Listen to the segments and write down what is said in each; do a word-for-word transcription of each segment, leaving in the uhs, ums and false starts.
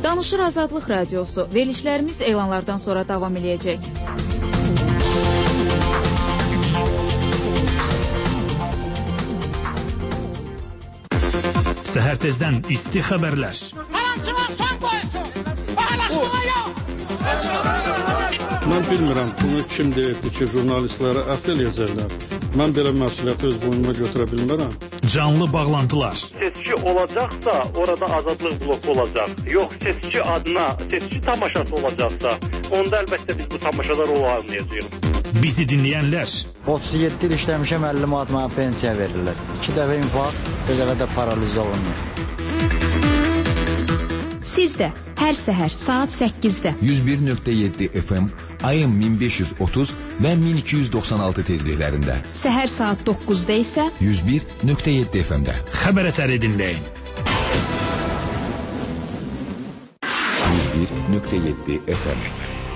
Danışır Azadlıq Radiosu. Verilişlərimiz elanlardan sonra davam edəcək. Səhər tezdən isti xəbərlər. Mən bilmirəm, bunu kim deyibdir ki, jurnalistlərə əhd eləyəcəklər. Mən belə məsuliyyəti öz boynuma götürə bilmərəm. Canlı bağlantılar. Seçki olacaqsa, orada azadlıq bloku olacaq. Yox, seçki adına, seçki tamaşası olacaqsa, onda əlbəttə biz bu tamaşalar olmayacağıq. Bizi dinləyənlər. otuz yeddi il işləmişəm, əlli manat mənə pensiya verirlər. İki dəfə infarkt, bir dəfə də paraliz olunmuyor. Siz də hər səhər saat səkkizdə yüz bir nöqtə yeddi F M, ayın min beş yüz otuz və min iki yüz doxsan altı tezliklərində. Səhər saat doqquzda isə yüz bir nöqtə yeddi F M-də. Xəbər ətəri dinləyin. yüz bir nöqtə yeddi F M.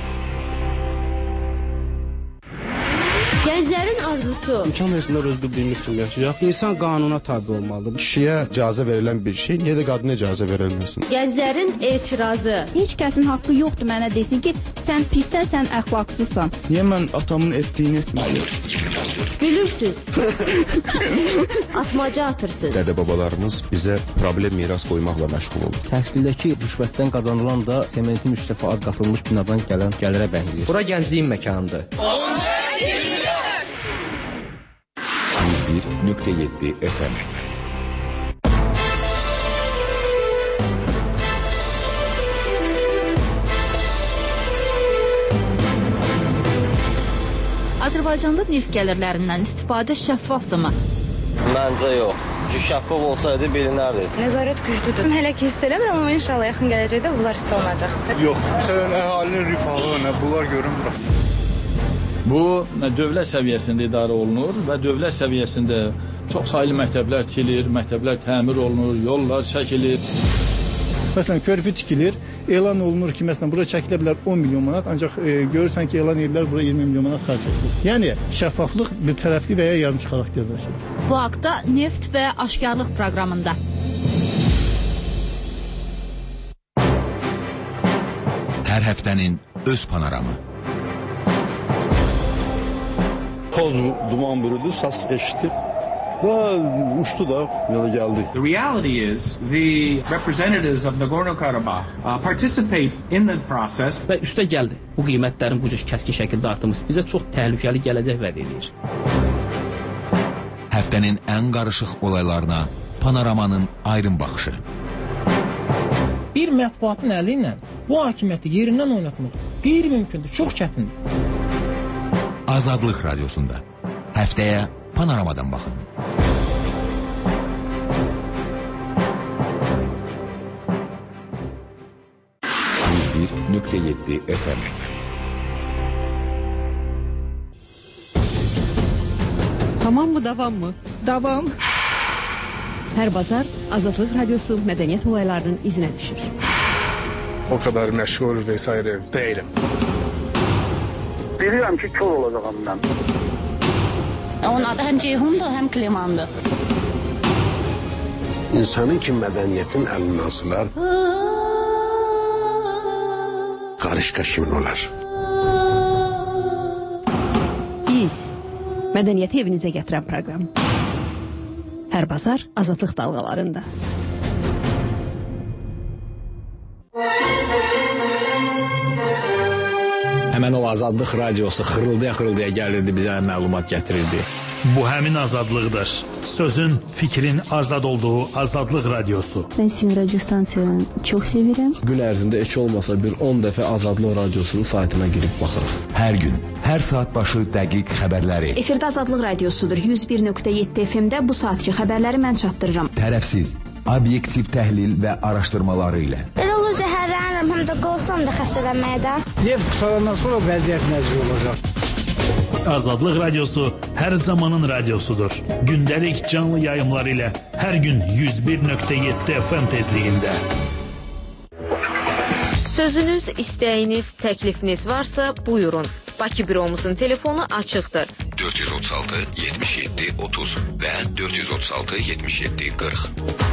Gənclərin arzusu. İmkan versinlər öz bildiyimiz kimi yaşayaq. İnsan qanuna tabi olmalıdır. Kişiyə icazə verilən bir şey, niyə də qadına icazə verilməsin? Gənclərin etirazı. Heç kəsin haqqı yoxdur mənə desin ki, sən pissən, sən əxlaqsızsan. Niyə mən atamın etdiyini etməliyim? Gülürsüz. Atmaca atırsınız. Dədə-babalarımız bizə problem miras qoymaqla məşğul olur. Təhsildəki rüşvətdən qazanılan da sementin üç dəfə az qatılmış binadan gələn gəlirə bənzəyir. Bura gəncliyin məkanıdır. yüz bir nöqtə yeddi F M. Azərbaycanda neft gəlirlərindən istifadə şəffafdırmı? Məncə yox. Çünki şəffaf olsaydı bilinərdi. Nəzarət güclüdür. Hələ ki hiss eləmirəm, amma inşallah yaxın gələcəkdə bunlar hiss olunacaq. Yox, məsələn, əhalinin rifahı, nə bunlar görünmür. Bu, dövlət səviyyəsində idarə olunur və dövlət səviyyəsində çox saylı məktəblər tikilir, məktəblər təmir olunur, yollar çəkilir. Məsələn, körpü tikilir, elan olunur ki, məsələn, bura çəkilə bilər on milyon manat, ancaq e, görürsən ki, elan edirlər, bura iyirmi milyon manat xərc edilir. Yəni, şəffaflıq bir tərəfli və ya yarımçı xarakterdir. Bu haqda Neft və Aşkarlıq proqramında. Hər həftənin öz panoramı. Toz duman bürüdü, səs eşitdi. Və uçdu da, yola gəldi. The reality is the representatives of Nagorno-Karabakh uh, participate in the process. Və üstə gəldi. Bu qiymətlərin bu cür kəskin şəkildə artımı bizə çox təhlükəli gələcək vəd edir. Həftənin ən qarışıq olaylarına panoramanın aydın baxışı. Bir mətbuatın əli ilə bu hakimiyyəti yerindən oynatmaq qeyri-mümkündür, çox çətindir. Azadlıq Radiosunda həftəyə panoramadan baxın. yüz bir nöqtə yeddi F M. Tamam mı, davam mı? Davam. Hər bazar Azadlıq Radiosu mədəniyyət olaylarının izinə düşür. O kadar məşğul vesaire değilim. Bilirəm ki, kör olacağım mən. Onun adı həm Ceyhundur, həm Klimandır. İnsanın ki, mədəniyyətin əlindən asılar, qarışqa kimin olar? Biz, mədəniyyəti evinizə gətirən proqram. Hər bazar Azadlıq dalğalarında. Həmən o Azadlıq Radiosu xırıldaya-xırıldaya gəlirdi, bizə məlumat gətirirdi. Bu həmin azadlıqdır. Sözün, fikrin azad olduğu Azadlıq Radiosu. Mən sizin radyo stansiyanı çox sevirəm. Gün ərzində heç olmasa bir on dəfə Azadlıq Radiosunun saytına girib baxırıq. Hər gün, hər saat başı dəqiq xəbərləri. Efirdə Azadlıq Radiosudur. yüz bir nöqtə yeddi F M-də bu saatki xəbərləri mən çatdırıram. Tərəfsiz, obyektiv təhlil və araşdırmaları ilə. Elə olur zəhərlənirəm, həm də qorxuram da xəstələnməyə də. Neft qutarandan sonra vəziyyət nəzir olacaq. Azadlıq Radiosu hər zamanın radiosudur. Gündəlik canlı yayımlar ilə hər gün yüz bir nöqtə yeddi F M tezliyində. Sözünüz, istəyiniz, təklifiniz varsa buyurun. Bakı büromuzun telefonu açıqdır. dörd yüz otuz altı yetmiş yeddi otuz və dörd yüz otuz altı yetmiş yeddi qırx.